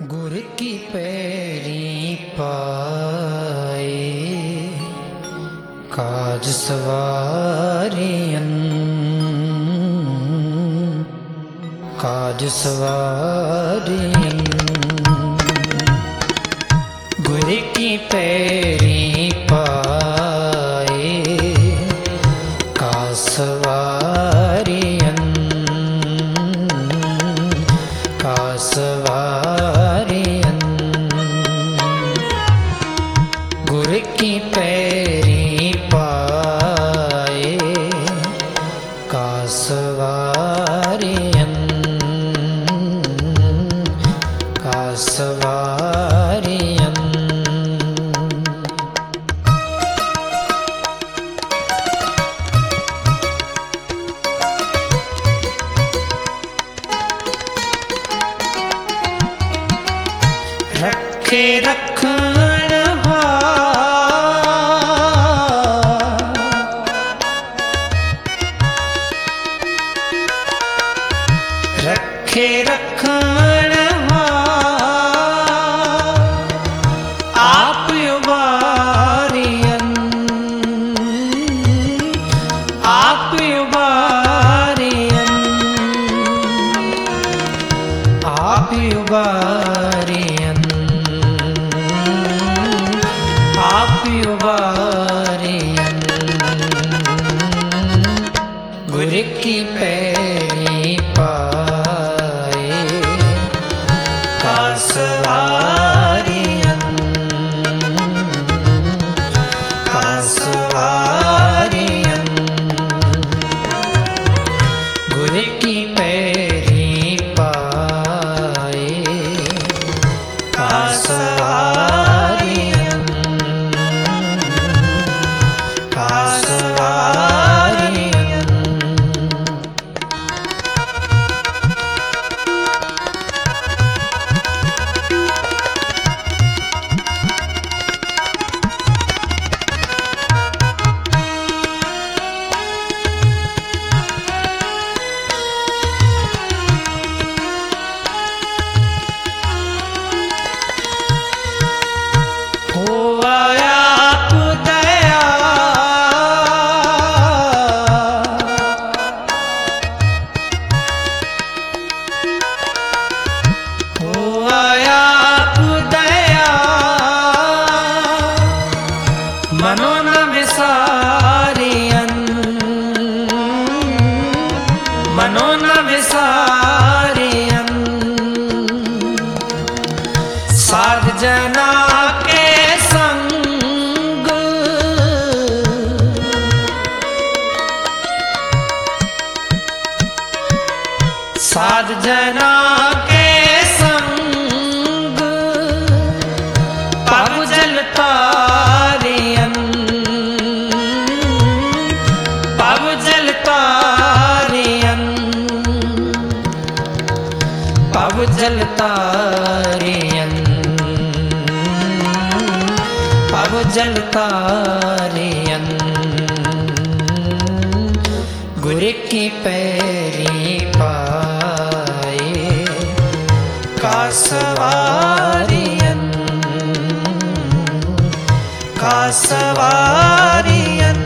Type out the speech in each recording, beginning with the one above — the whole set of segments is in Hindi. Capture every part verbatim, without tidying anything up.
गुर की पैरी पाए काज सवारियन काज सवारियन गुर की पैरी पाए काज सवारियन काज सवारियन गुर की पैरी पाए काज सवारियन काज सवारियन रखे रखन रखे रखन आप उबारियन आप उबारियन आप उबारियन आप उबारियन गुर की पैरी पाए काज सवारियन काज सवारियन गुर की पैरी पाए काज सवारियन काज सवारियन मनो न विसारियन मनो न विसारियन साध जना के संग साध जना के संग पग जलता पब जलतारियन पब जलतारियन पब जलतारियन गुर की पैरी पाए काज सवारियन काज सवारियन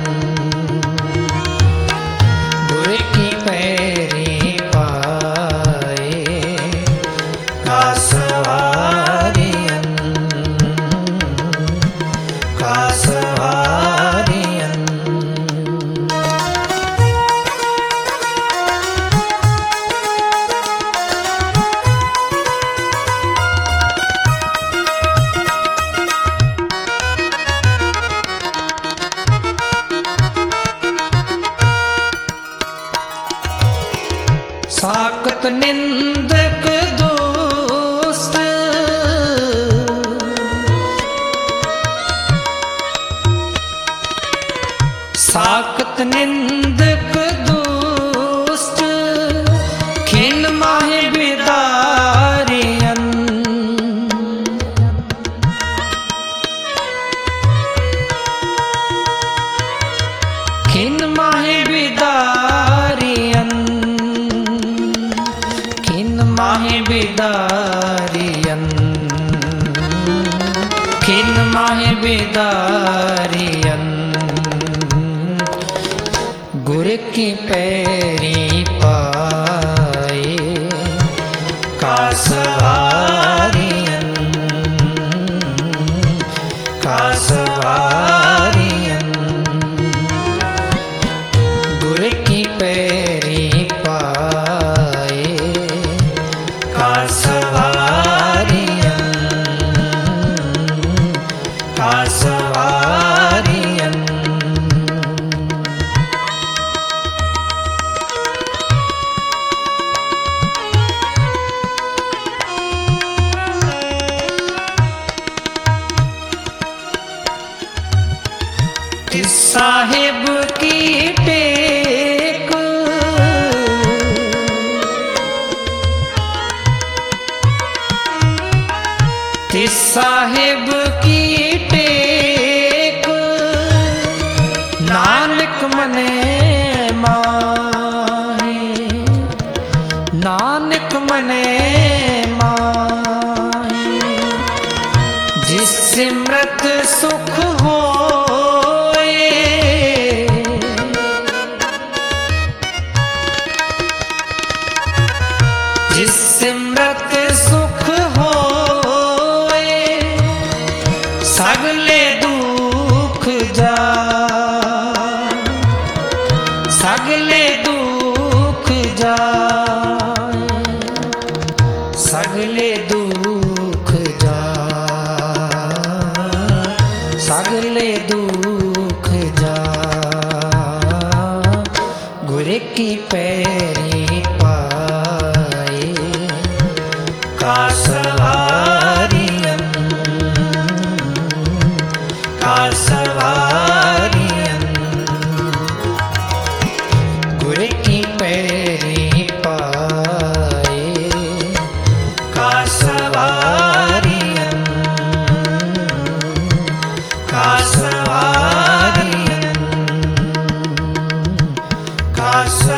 गुर की पैरी पाए काज सवारियन काज सवारियन साकत निंदक दोस्त साकत निंदक दोस्त खिन माहे बिदारियन खिन माहे बिदारियन माहे बिदारियन माहे बिदारियन गुर की पैरी पाए कासवारियन कासवारियन गुर की पैरी पाए कासवारियन कासवारियन तिस साहिब की टेक तिस साहिब की टेक नानक मने माहे नानक मने माहे जिस सिमरत सुख होए जिस सिमरत सुख होए सगले दुख जा सगले दुख जा सगले दुख जा सगले दुख जा गुर की पैरी पाए कासवारियन कासवारियन गुर की पैरी पाए कासवारियन कासवारियन कासवारियन